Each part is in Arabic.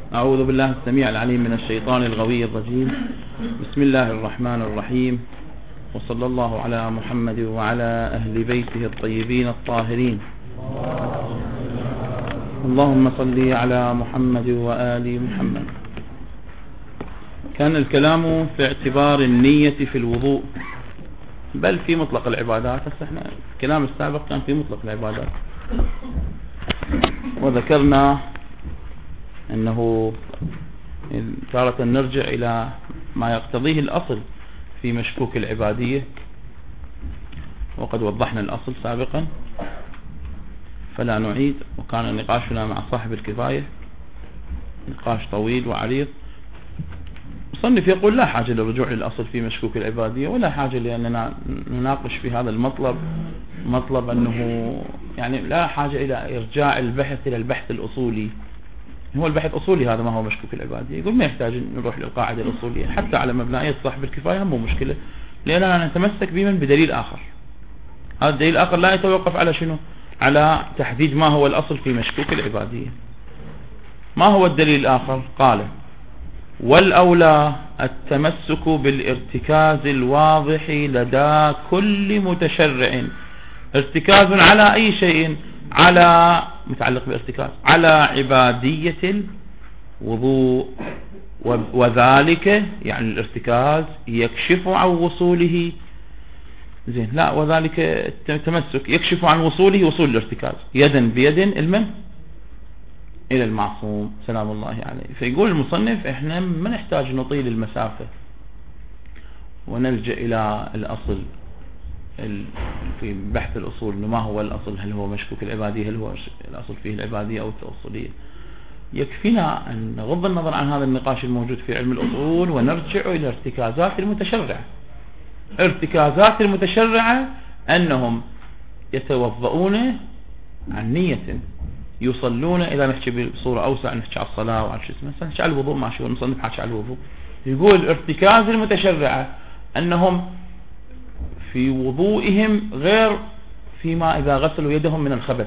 أعوذ بالله السميع العليم من الشيطان الغوي الرجيم. بسم الله الرحمن الرحيم، وصلى الله على محمد وعلى أهل بيته الطيبين الطاهرين. اللهم صل على محمد وآل محمد. كان الكلام في اعتبار النية في الوضوء، بل في مطلق العبادات. احنا الكلام السابق كان في مطلق العبادات، وذكرنا أنه تارة نرجع إلى ما يقتضيه الأصل في مشكوك العبادية، وقد وضحنا الأصل سابقا فلا نعيد. وكان نقاشنا مع صاحب الكفاية نقاش طويل وعريض. مصنف يقول لا حاجة للرجوع للأصل في مشكوك العبادية، ولا حاجة لأننا نناقش في هذا المطلب، مطلب أنه يعني لا حاجة إلى إرجاع البحث إلى البحث الأصولي. هو البحث أصولي، هذا ما هو مشكوك العبادية. يقول ما يحتاج نروح للقاعدة الأصولية حتى على مبنائية صاحب الكفاية، مو مشكلة، لأننا نتمسك بمن بدليل آخر. هذا الدليل الآخر لا يتوقف على شنو؟ على تحديد ما هو الأصل في مشكوك العبادية. ما هو الدليل الآخر؟ قال: والأولى التمسك بالارتكاز الواضح لدى كل متشرع. ارتكاز على أي شيء؟ على متعلق بارتكاز على عبادية الوضوء، وذلك يعني الارتكاز يكشف عن وصوله. زين، لا، وذلك التمسك يكشف عن وصوله، وصول الارتكاز يدا بيد المن إلى المعصوم سلام الله عليه. فيقول المصنف احنا ما نحتاج نطيل المسافة ونلجأ إلى الأصل في بحث الأصول، إنه ما هو الأصل، هل هو مشكوك العبادية، هل هو الأصل فيه العبادية أو التوصلية. يكفينا أن نغض النظر عن هذا النقاش الموجود في علم الأصول ونرجع إلى ارتكازات المتشرعة. ارتكازات المتشرعة أنهم يتوضؤون عن نية، يصلون، إذا نحكي بصورة أوسع نحكي على الصلاة وعلى شو اسمه، نحكي على الوضوء، ماشي، ونصنف حكي على الوضوء. يقول ارتكاز المتشرعة أنهم في وضوئهم غير فيما إذا غسلوا يدهم من الخبث.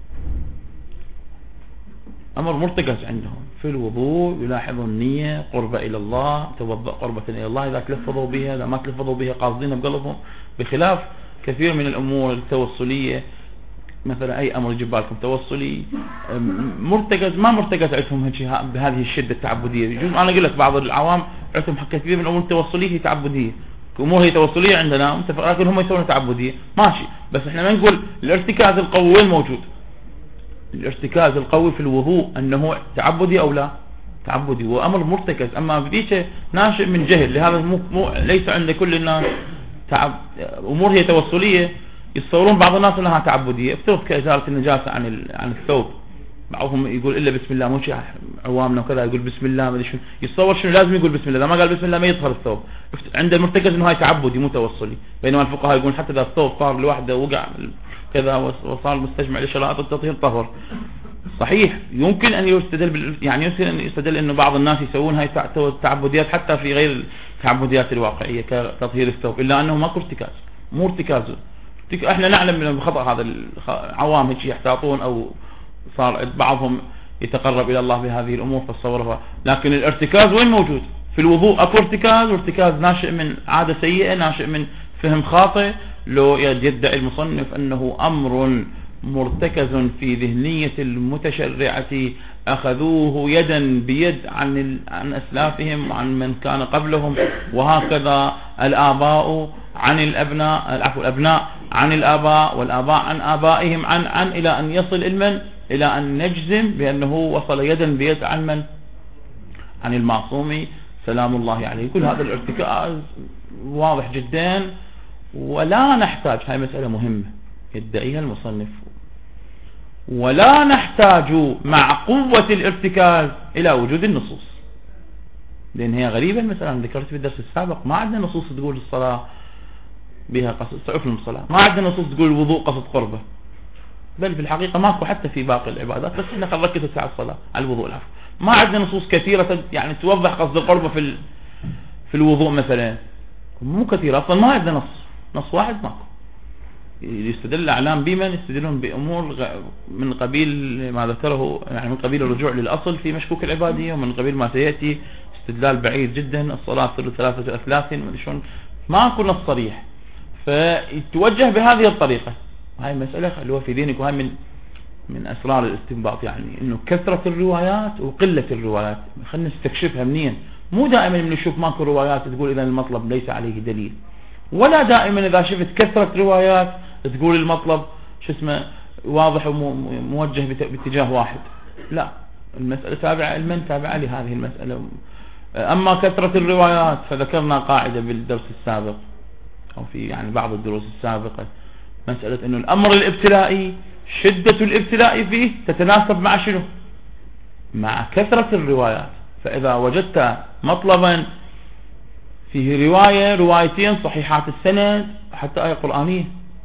أمر مرتكز عندهم في الوضوء، يلاحظوا النية قربة إلى الله، توضأ قربة إلى الله، إذا تلفظوا بها، إذا ما تلفظوا بها قاصدينها بقلبهم، بخلاف كثير من الأمور التوصلية. مثلا أي أمر يجيب بالكم توصلي مرتكز، ما مرتكز عندهم بهذه الشدة التعبدية. يجوز أنا أقول لك بعض العوام عندهم كثير من الأمور التوصلية هي تعبدية، أمور هي توصلية عندنا متفق، لكن هم يسوون تعبدية، ماشي. بس احنا ما نقول الارتكاز القوي وين موجود. الارتكاز القوي في الوضوء أنه تعبدي أو لا تعبدي، وأمر مرتكز. أما بديش ناشئ من جهل، لهذا ليس عند كل الناس أمور هي توصلية يتصورون بعض الناس انها تعبديه، افترض كازاله النجاسه عن الثوب، بعضهم يقول الا بسم الله، مو شيء عوامنا وكذا يقول بسم الله، ما ادري شنو، يتصور شنو لازم يقول بسم الله، اذا ما قال بسم الله ما يطهر الثوب. عند المرتكز انه هاي تعبدي مو توصلي، بينما الفقهاء يقولون حتى اذا الثوب صار لوحده وقع كذا وصار مستجمع لشرائط التطهير طهر. صحيح، يمكن ان يستدل يعني يمكن ان يستدل انه بعض الناس يسوون هاي التعبديات حتى في غير التعبديات الواقعيه كتطهير الثوب، الا انه ماكو ارتكاز، مو ارتكاز. احنا نعلم من الخطأ هذا، العوام هيك يحتاطون، او صار بعضهم يتقرب الى الله بهذه الامور فتصورها. لكن الارتكاز وين موجود؟ في الوضوء اكو ارتكاز، وارتكاز ناشئ من عادة سيئة، ناشئ من فهم خاطئ. لو يدعي المصنف انه امر مرتكز في ذهنية المتشرعة اخذوه يدا بيد عن اسلافهم وعن من كان قبلهم، وهكذا الاباء عن الابناء، العفو، الابناء عن الاباء، والاباء عن ابائهم عن الى ان يصل المن الى ان نجزم بانه وصل يدا بيد عن من؟ عن المعصوم سلام الله عليه. كل هذا الارتكاز واضح جدا، ولا نحتاج، هاي مسألة مهمة يدعيها المصنف، ولا نحتاج مع قوة الارتكاز إلى وجود النصوص، لأن هي غريبة المسألة. أنا ذكرت في الدرس السابق ما عندنا نصوص تقول الصلاة بها قصد سعف الصلاة، ما عندنا نصوص تقول الوضوء قصد قربة، بل في الحقيقة ماكو حتى في باقي العبادات، بس احنا خلينا نركز على الصلاة، على الوضوء، العفو. ما عندنا نصوص كثيرة يعني توضح قصد القربة في الوضوء مثلا، مو كثيرة أصلا، ما عندنا نص واحد ماكو. يستدل الأعلام بمن يستدلون بأمور من قبيل ما ذكره، يعني من قبيل الرجوع للأصل في مشكوك العبادية، ومن قبيل ما سيأتي استدلال بعيد جدا، الصلاة ثلث ثلاثة أثلاث، ما أكون نص صريح، فيتوجه بهذه الطريقة. هاي مسألة خلوها في دينك، وهي من أسرار الاستنباط، يعني إنه كثرة الروايات وقلة الروايات خلينا نستكشفها منين. مو دائما نشوف ماكو روايات تقول إذا المطلب ليس عليه دليل، ولا دائما إذا شفت كثرة روايات تقول المطلب شو اسمه واضح وموجه باتجاه واحد. لا، المسألة تابعة لمن؟ تابعة لهذه المسألة. أما كثرة الروايات فذكرنا قاعدة بالدرس السابق أو في يعني بعض الدروس السابقة، مسألة إنه الأمر الابتلائي شدة الابتلاء فيه تتناسب مع شنو؟ مع كثرة الروايات. فإذا وجدت مطلبا فيه روايتين صحيحات السند حتى آية قرآنية،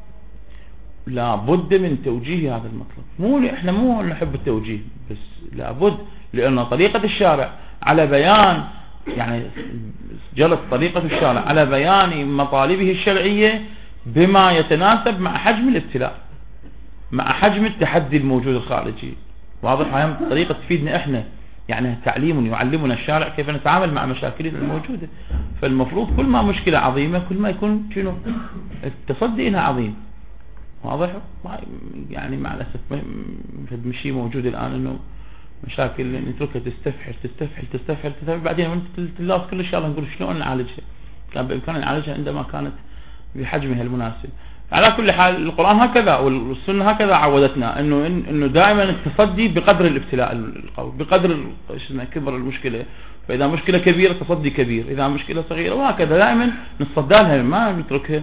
لا بد من توجيه هذا المطلب. احنا مو نحب التوجيه بس، لا بد، لأن طريقة الشارع على بيان، يعني جلت طريقة الشارع على بيان مطالبه الشرعية بما يتناسب مع حجم الابتلاء، مع حجم التحدي الموجود الخارجي. واضح؟ هاي طريقة تفيدنا احنا، يعني تعليم يعلمنا الشارع كيف نتعامل مع مشاكلنا الموجودة. فالمفروض كل ما مشكلة عظيمة كل ما يكون شنو التصدي لها عظيم. واضح؟ يعني مع الأسف مشي موجود الآن انه مشاكل نتركها تستفحل بعدين تلاص كل الشغله نقول شلون نعالجها. كان بإمكاننا نعالجها عندما كانت بحجمها المناسب. على كل حال القرآن هكذا والسنة هكذا عودتنا انه دائما التصدي بقدر الابتلاء القوي، بقدر كبر المشكلة. فإذا مشكلة كبيرة تصدي كبير، إذا مشكلة صغيرة، وهكذا دائما نتصدى لها ما نتركها.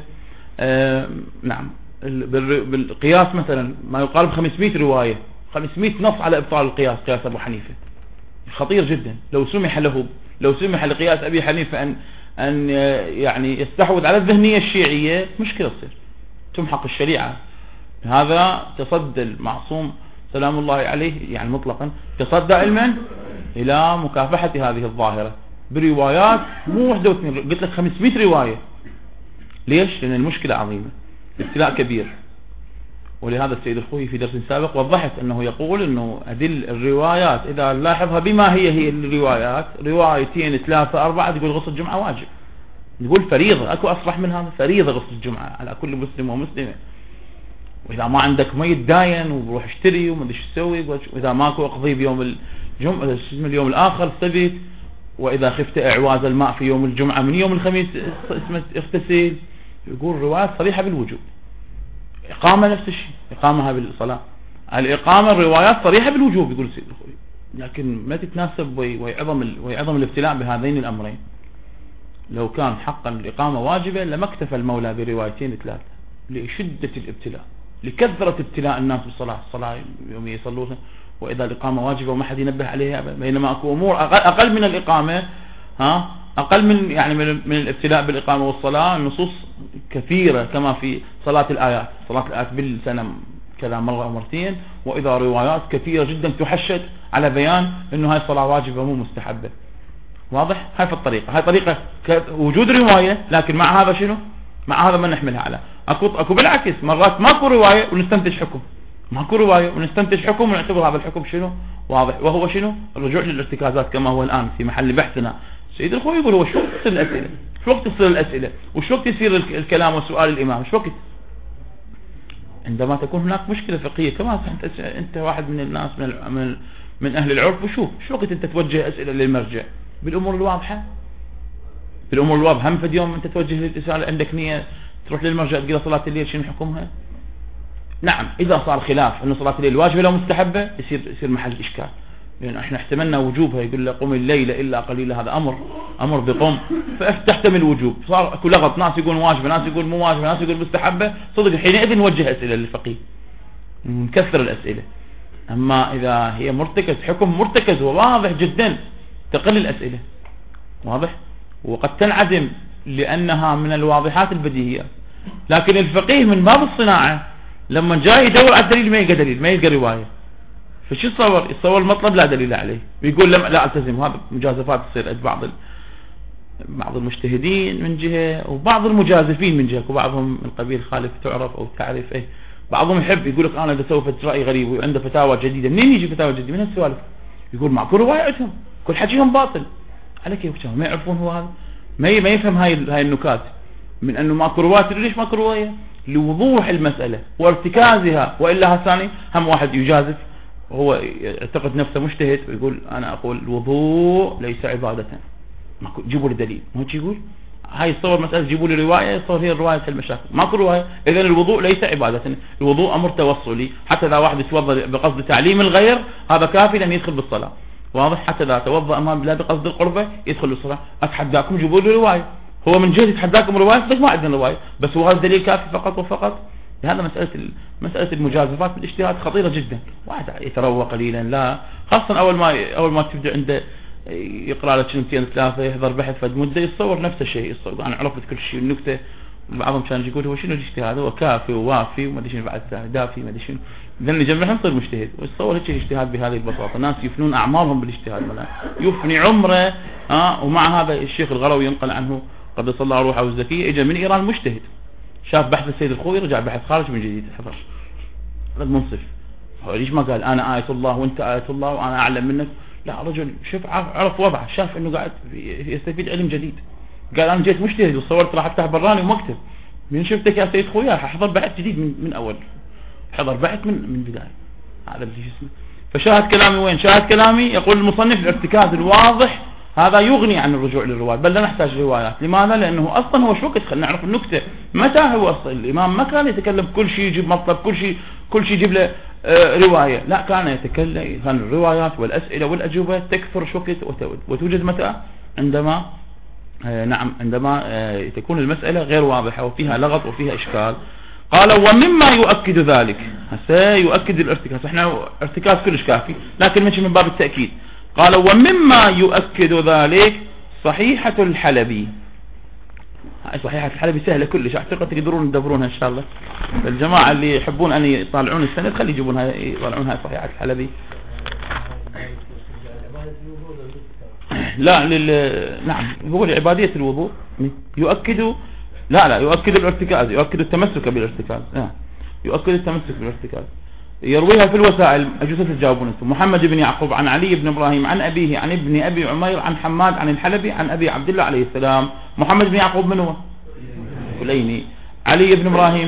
نعم، بالقياس مثلا ما يقارب 500 رواية، 500 نص على إبطال القياس، قياس أبو حنيفة خطير جدا. لو سمح لقياس أبي حنيفة أن يعني يستحوذ على الذهنية الشيعية مشكلة تصير، تمحق الشريعة. هذا تصدى المعصوم سلام الله عليه يعني مطلقا، تصدى علما إلى مكافحة هذه الظاهرة بروايات مو واحدة واثنين، قلت لك 500 رواية. ليش؟ لأن المشكلة عظيمة، ابتلاء كبير. ولهذا السيد الخوي في درس سابق وضحت أنه يقول أنه أدل الروايات إذا نلاحظها بما هي الروايات، روايتين 3 4 تقول غسل الجمعة واجب، نقول فريضة، أكو أصرح من هذا، فريضة غسل الجمعة على كل مسلم ومسلمة. وإذا ما عندك ما يتداين وبروح اشتري وما ادري شو تسوي، وإذا ماكو اقضي بيوم الجمعة اليوم الآخر السبت، وإذا خفت إعواز الماء في يوم الجمعة من يوم الخميس اسمه اغتسل. يقول روايات صريحة بالوجوب. إقامة نفس الشيء، إقامها بالصلاة، الإقامة الروايات صريحة بالوجوب يقول سيد الخوي، لكن ما تتناسب ويعظم الابتلاء بهذين الأمرين. لو كان حقا الإقامة واجبة لما اكتفى المولى بروايتين 3 لشدة الابتلاء، لكثرة ابتلاء الناس بالصلاة، الصلاة يوم يصلون وإذا الإقامة واجبة وما حد ينبه عليها، بينما أكو أمور أقل من الإقامة، أقل من يعني من الابتلاء بالإقامة والصلاة. النصوص كثيرة كما في صلاة الآيات بالسنة كذا مرة أو مرتين، وإذا روايات كثيرة جدا تحشد على بيان أنه هاي الصلاة واجبة مو مستحبة. واضح؟ هاي في الطريقة، هاي طريقة وجود رواية، لكن مع هذا شنو؟ مع هذا ما نحملها على أكو بالعكس مرات ماكو رواية ونستنتج حكم، ماكو رواية ونستنتج حكم ونعتبر هذا الحكم شنو؟ واضح، وهو شنو؟ الرجوع للارتكازات كما هو الآن في محل بحثنا. سيد الخوي يقول هو شو وقت تصير الأسئلة؟ شو وقت تصير الأسئلة؟ وشو وقت يصير الكلام وسؤال الإمام؟ شو وقت؟ عندما تكون هناك مشكلة فقهية، كما أنت واحد من الناس من أهل العرف، وشوف شو وقت أنت توجه أسئلة للمرجع بالأمور الواضحة. بالأمور الواضحة هم في اليوم أنت توجه للإسئلة عندك نية تروح للمرجع تقول صلاة الليل شنو حكمها؟ نعم، إذا صار خلاف أن صلاة الليل واجبة لو مستحبة يصير محل إشكال، لأن احنا احتملنا وجوبها، يقول له قم الليل إلا قليلا، هذا أمر بقم، فتحتمل وجوب. صار كل لغط، ناس يقول واجبة، ناس يقول مو واجبة، ناس يقول مستحبة، صدق حينئذ نوجه أسئلة للفقيه، نكثر الأسئلة. أما إذا هي مرتكز، حكم مرتكز وواضح جدا، تقل الأسئلة. واضح؟ وقد تنعدم لأنها من الواضحات البديهية. لكن الفقيه من باب الصناعة لما جاي يدور على الدليل ما يلقى دليل، ما يلقى رواية، فشو يتصور المطلب لا دليل عليه، ويقول لا التزم. هذا مجازفات تصير عند بعض بعض المجتهدين من جهة وبعض المجازفين من جهة، وبعضهم من قبيل خالف تعرف أو تعرف إيه. بعضهم يحب يقول لك أنا إذا سوف رأي غريب وعنده فتاوى جديدة، منين يجي فتاوى جديدة؟ من السوالف يقول معكو روايتهم كل حكيهم باطل. على كيف ما يعرفون هو هذا، ما يفهم هاي النكات من أنه ماكو رواية. ليش ماكو رواية؟ لوضوح المسألة وارتكازها. وإلا هالثاني هم واحد يجازف وهو يعتقد نفسه مجتهد ويقول أنا أقول الوضوء ليس عبادة، جيبوا لي دليل. ما يقول هاي الصور مسألة جيبوا لي رواية، صار هي الرواية المشاكل. ماكو رواية، إذن الوضوء ليس عبادة، الوضوء أمر توصلي. حتى إذا واحد يتوضأ بقصد تعليم الغير هذا كافي لم يدخل بالصلاة، واضح. حتى إذا توضأ أمام الله بقصد القربة يدخل بالصلاة. أتحداكم جيبوا لي رواية. هو من جهة يتحداكم رواية، بس ما عندنا رواية، بس هو هذا دليل كافي فقط وفقط. هذا مسألة المجازفات بالاجتهاد خطيرة جدا. واحد يتروى قليلا، لا، خاصة أول ما تبدأ عنده يقرأ لك سنتين ثلاثة يحضر بحث فد مدة يتصور نفس الشيء، يتصور أنا عرفت كل شيء النكتة. بعضهم كان يقول هو شنو الاجتهاد، هو كافي ووافي وما ادري شنو بعد دافي ما ادري شنو، ذن جمع نصير مجتهد. ويتصور هيك الاجتهاد بهذه البساطة. ناس يفنون أعمارهم بالاجتهاد، يفني عمره. ومع هذا الشيخ الغروي ينقل عنه قدس الله روحه الزكية اجى من إيران مجتهد، شاف بحث السيد الخوي رجع بحث خارج من جديد حفظ. هذا منصف. ليش ما قال أنا آية الله وأنت آية الله وأنا أعلم منك؟ لا، رجل شوف عرف وضعه، شاف انه قاعد يستفيد علم جديد. قال انا جيت مجتهد وصورت راح افتح براني ومكتب، من شفتك يا سيد خويا حضر بحث جديد من اول، حضر بحث من بداية. هذا اللي اسمه. فشاهد كلامي وين؟ شاهد كلامي يقول المصنف الارتكاز الواضح هذا يغني عن الرجوع للروايات، بل لا نحتاج روايات. لماذا؟ لانه اصلا هو شو وقت خلينا نعرف النكته. متى هو اصلا الامام ما كان يتكلم كل شيء يجيب مطلب، كل شيء يجيب له رواية، لا، كان يتكلم عن الروايات والأسئلة والأجوبة تكثر شوكت وتوجد متى؟ عندما تكون المسألة غير واضحة وفيها لغط وفيها إشكال. قال ومما يؤكد ذلك، هسه يؤكد الارتكاز. احنا ارتكاز كلش كافي لكن مش من باب التأكيد. قال ومما يؤكد ذلك صحيحة الحلبي. صحيحة الحلبي سهلة كلش، اعتقد تقدرون تدبرونها ان شاء الله. الجماعة اللي يحبون ان يطالعون السند خلي يجيبونها يطالعونها صحيحة الحلبي. لا نعم، هو لعبادية الوضوء يؤكد. لا يؤكد الارتكاز، يؤكد التمسك بالارتكاز. يؤكد التمسك بالارتكاز. يرويها في الوسائل، أجوز تجاوبون انتم. محمد بن يعقوب عن علي بن إبراهيم عن أبيه عن ابن أبي عمير عن حماد عن الحلبي عن أبي عبد الله عليه السلام. محمد بن يعقوب من هو؟ كليني. علي بن إبراهيم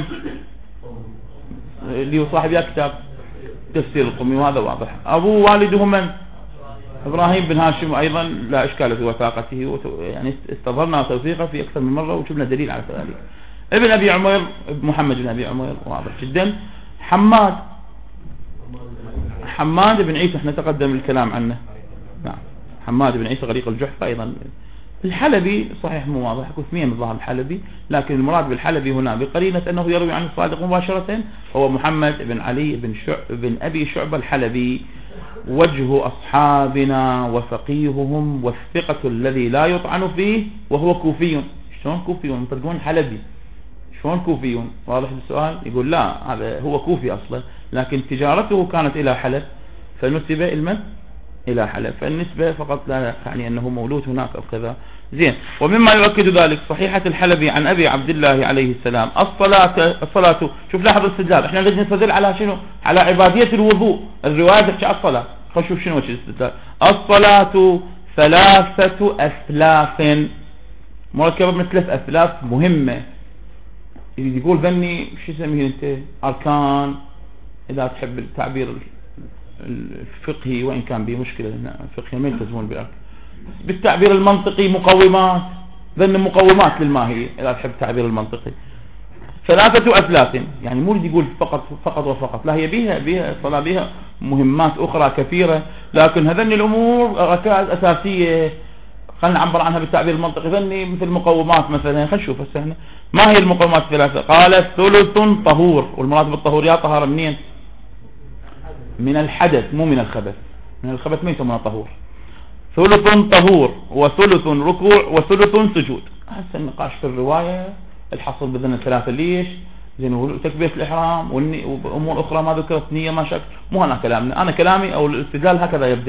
اللي هو صاحب كتاب تفسير القمي، وهذا واضح. أبوه والده من؟ إبراهيم بن هاشم، أيضا لا إشكال في وثاقته، يعني استظهرنا توثيقه في أكثر من مرة وشفنا دليل على ذلك. ابن أبي عمير محمد بن أبي عمير واضح جدا. حماد بن عيسى احنا تقدم الكلام عنه. نعم، حماد بن عيسى غريق الجحفة أيضا. الحلبي صحيح مو واضح، اثنين الظاهر الحلبي، لكن المراد بالحلبي هنا بقرينة أنه يروي عن الصادق مباشرة هو محمد بن علي بن أبي شعبة الحلبي، وجه أصحابنا وفقيههم والثقة الذي لا يطعن فيه، وهو كوفي. شلون كوفي؟ تقولون حلبي شلون كوفي؟ واضح السؤال. يقول لا، هذا هو كوفي أصلا، لكن تجارته كانت إلى حلب فنسب إلى حلب، فالنسبة فقط لا يعني أنه مولود هناك أو كذا. زين. ومما يؤكد ذلك صحيحة الحلبي عن أبي عبد الله عليه السلام الصلاة. شوف لاحظ الاستدلال، احنا لازم نستدل على شنو؟ على عبادية الوضوء. الرواية تحكي على الصلاة. خلينا نشوف شنو الاستدلال. الصلاة 3 أثلاث، مركبة من 3 أثلاث مهمة. يقول ذني شو يسميه انت؟ أركان، إذا تحب التعبير الفقهي وإن كان به مشكلة الفقهي ما يلتزمون بالأركان، بالتعبير المنطقي مقومات. ذن مقومات للماهية إذا تحب التعبير المنطقي. 3 أثلاث يعني مو يقول فقط وفقط، لا، هي بها الصلاة بها مهمات أخرى كثيرة، لكن هذن الأمور ركائز أساسية خلينا نعبر عنها بالتعبير المنطقي. ذني مثل مقومات مثلا. خلينا نشوف هسه هنا ما هي المقومات 3. قال 3 طهور، والمراد بالطهور يا طهارة منين؟ من الحدث مو من الخبث. من الخبث ما يسمونه طهور. 3 طهور وثلث ركوع وثلث سجود. هسه النقاش في الرواية الحصل بذن الثلاثة. ليش؟ زين تكبيرة الإحرام وأمور أخرى ما ذكرت، نية ما شك، مو أنا كلامنا. أنا كلامي أو الاستدلال هكذا يبدأ.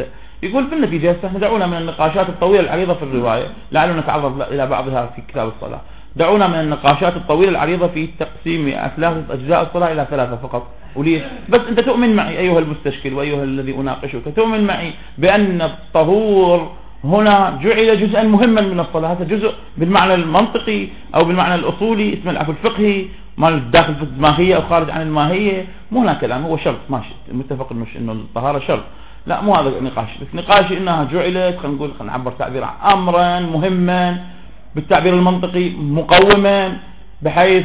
يقول في النتيجة احنا دعونا من النقاشات الطويلة العريضة في الرواية، لعلنا نتعرض إلى بعضها في كتاب الصلاة. دعونا من النقاشات الطويلة العريضة في تقسيم أثلاث أجزاء الصلاة إلى 3 فقط. وليه؟ بس أنت تؤمن معي أيها المستشكل وأيها الذي أناقشك، تؤمن معي بأن الطهور هنا جعل جزءا مهما من الصلاة. هذا جزء بالمعنى المنطقي أو بالمعنى الأصولي اسمه العفو الفقهي، ما داخل في الماهية أو خارج عن الماهية، مو هنا كلام، هو شرط ماشي متفق إنه الطهارة شرط، لا مو هذا النقاش. بس نقاش إنها جعلت، خلينا نقول، خلينا نعبر تعبير أمرا مهما بالتعبير المنطقي، مقوما بحيث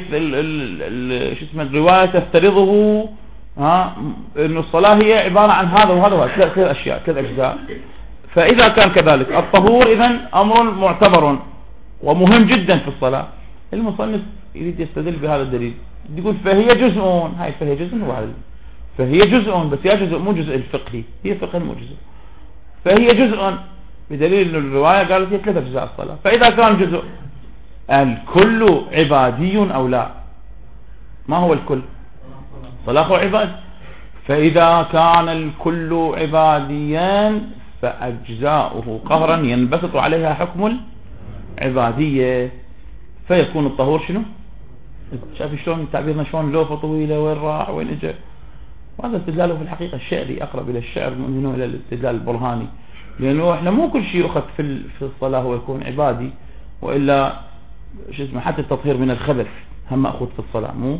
شو اسمه الرواية تفترضه إنه الصلاة هي عبارة عن هذا وهذا وهذا، 3 أشياء 3 أجزاء. فإذا كان كذلك الطهور إذن أمر معتبر ومهم جدا في الصلاة، المصنف يريد يستدل بهذا الدليل، يقول فهي جزء، هاي فهي جزء، فهي جزء، بس هي جزء مو جزء الفقهي، هي فقه مو جزء، فهي جزء بدليل أن الرواية قالت هي 3 أجزاء الصلاة. فإذا كان جزء، الكل عبادي أو لا؟ ما هو الكل؟ صلاة عباد. فإذا كان الكل عباديا فأجزاؤه قهرا ينبسط عليها حكم العبادية، فيكون الطهور شنو؟ شايف شلون تعبيرنا، شلون لوفة طويلة، وين راح وين اجى. وهذا استدلاله في الحقيقة الشعري، أقرب إلى الشعر منه إلى الاستدلال البرهاني، لأنه احنا مو كل شيء يؤخذ في الصلاة هو يكون عبادي، وإلا شو اسمه حتى التطهير من الخبث هم مأخوذ في الصلاة، مو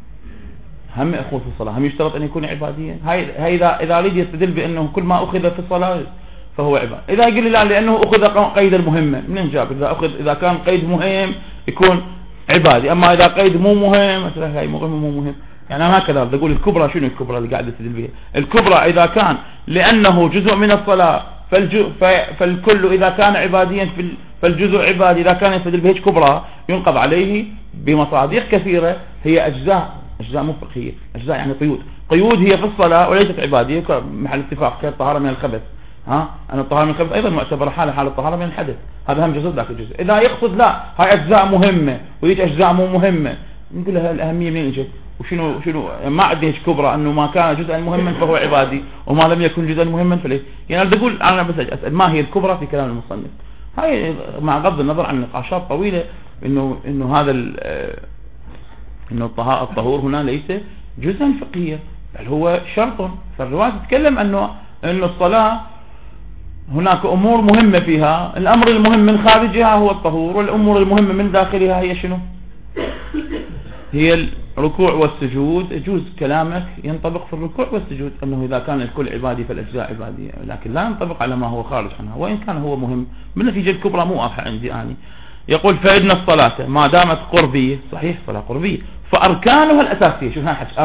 هم مأخوذ في الصلاة، هم يشترط أن يكون عباديا. هاي إذا أريد يستدل بأنه كل ما أخذ في الصلاة فهو عبادة. إذا يقول لي لا لأنه أخذ قيد المهمة، منين جاب؟ إذا كان قيد مهم يكون عبادي، أما إذا قيد مو مهم مثلا هاي مو مهم، يعني أنا هكذا بقول الكبرى. شنو الكبرى اللي قاعد يستدل بها؟ الكبرى إذا كان لأنه جزء من الصلاة فالكل إذا كان عباديا فالجزء عبادي، إذا كان يستدل بهيج كبرى ينقض عليه بمصادر كثيرة، هي أجزاء مو فقهية، أجزاء يعني قيود هي في الصلاة وليست عبادية، محل اتفاق كالطهارة من الخبث. أن الطهارة من الخبث أيضا معتبرة حال الطهارة من الحدث، هذا هم جزء ذاك الجزء. إذا يقصد لا هاي أجزاء مهمة ويجي أجزاء مو مهمة، نقول لها الأهمية منين اجت؟ وشنو ما عندي هيك كبرى أنه ما كان جزءا مهما فهو عبادي وما لم يكن جزءا مهما فليس. يعني بقول أنا بس أسأل ما هي الكبرى في كلام المصنف، هاي مع غض النظر عن نقاشات طويلة إنه هذا إنه الطهور هنا ليس جزءا فقهيا بل هو شرط. فالرواية تتكلم أنه الصلاة هناك أمور مهمة فيها، الأمر المهم من خارجها هو الطهور، والأمور المهمة من داخلها هي شنو؟ هي الركوع والسجود. يجوز كلامك ينطبق في الركوع والسجود أنه إذا كان الكل عبادي فالأجزاء عبادية، لكن لا ينطبق على ما هو خارج عنها، وإن كان هو مهم. بالنتيجة الكبرى مو واضحة عندي يعني. يقول فإن الصلاة ما دامت قربية، صحيح صلاة قربية، فأركانها الأساسية، شوف هالحكي،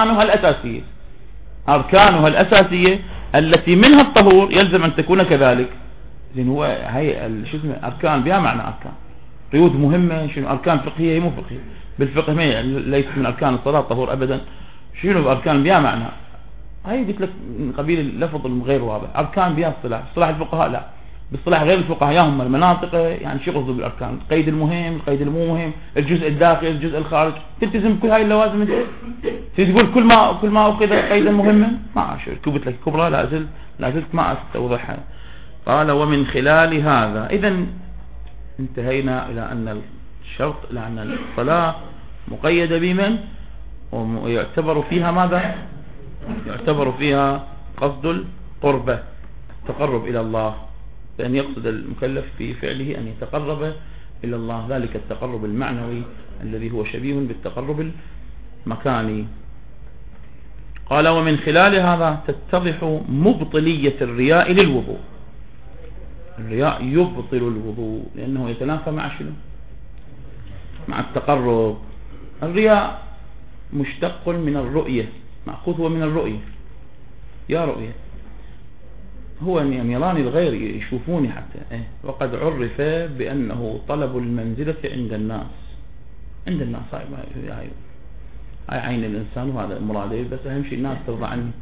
أركانها الأساسية التي منها الطهور يلزم أن تكون كذلك. زين هو هي شو اسمه أركان بها معنى أركان، قيود مهمة. شنو أركان فقهية؟ هي مو فقهية بالفقه، ما ليس من أركان الصلاة الطهور أبدا. شنو أركان بها معنى؟ هاي قلت لك من قبيل اللفظ الغير واضح. أركان بها اصطلاح الفقهاء لا، باصطلاح غير الفقهاء ياهم المناطق، يعني شو قصدوا بالأركان؟ القيد المهم، القيد المو مهم، الجزء الداخلي، الجزء الخارج، تلتزم كل هاي اللوازم. انت تقول كل ما أخذ قيدا مهما ما أشعر. كبت لك كبرى لا زلت ما أستوضحها. قال ومن خلال هذا، إذن انتهينا إلى أن الشرط، إلى أن الصلاة مقيدة بمن؟ ويعتبر فيها ماذا؟ يعتبر فيها قصد القربة، التقرب إلى الله، لأن يقصد المكلف في فعله أن يتقرب إلى الله، ذلك التقرب المعنوي الذي هو شبيه بالتقرب المكاني. قال ومن خلال هذا تتضح مبطلية الرياء للوضوء. الرياء يبطل الوضوء لأنه يتنافى مع شنو؟ مع التقرب. الرياء مشتق من الرؤية، مأخوذ هو من الرؤية، يا رؤية هو أن يراني الغير يشوفوني حتى وقد عرف بأنه طلب المنزلة عند الناس هاي عين الإنسان وهذا مراده، بس أهم شيء الناس ترضى عني.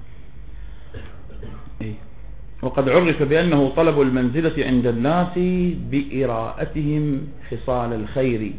وقد عرف بأنه طلب المنزلة عند الناس بإراءتهم خصال الخير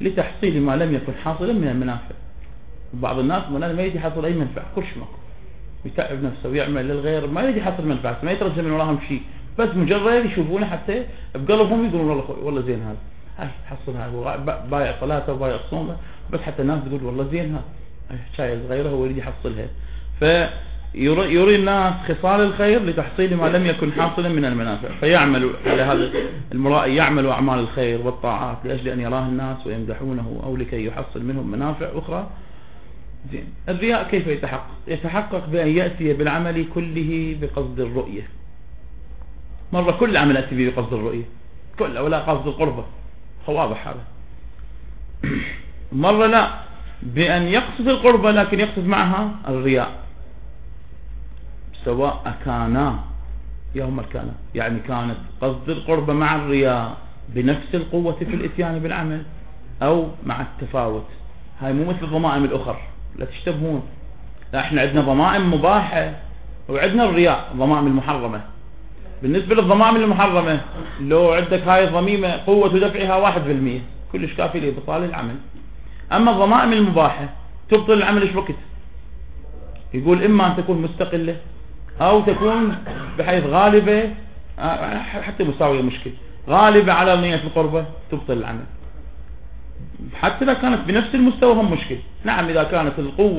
لتحصيل ما لم يكن حاصلا من المنافع. بعض الناس ما يجي حصل أي منفع كلش ماكو، يتعب نفسه ويعمل للغير، ما يريد يحصل منفعة، ما يترجم من وراهم شيء، بس مجرد يشوفونه حتى بقلبهم يقولون والله زين هذا، هاي حصل هذا بايع صلاته وبايع صومه، بس حتى الناس تقول والله زين هذا شايل غيره هو يريد يحصلها. فيري الناس خصال الخير لتحصيل ما لم يكن حاصلا من المنافع، فيعمل على هذا المرائي يعمل أعمال الخير والطاعات لأجل أن يراه الناس ويمدحونه أو لكي يحصل منهم منافع أخرى. زين. الرياء كيف يتحقق؟ يتحقق بأن يأتي بالعمل كله بقصد الرؤية. مرة كل عمل يأتي به بقصد الرؤية كله ولا قصد القربة، واضح هذا. مرة لا، بأن يقصد القربة لكن يقصد معها الرياء، سواء كانا يوم الكانا، يعني كانت قصد القربة مع الرياء بنفس القوة في الاتيان بالعمل أو مع التفاوت. هاي مو مثل الضمائم الأخر، لا تشتبهون. لا، احنا عندنا ضمائم مباحة وعندنا الرياء الضمائم المحرمة. بالنسبة للضمائم المحرمة لو عندك هاي الضميمة قوة دفعها 1% كلش كافي لإبطال العمل. أما الضمائم المباحة تبطل العمل ايش وقت؟ يقول إما أن تكون مستقلة أو تكون بحيث غالبة، حتى مساوية مشكلة، غالبة على نية القربة تبطل العمل. حتى إذا كانت بنفس المستوى هم مشكلة. نعم، إذا كانت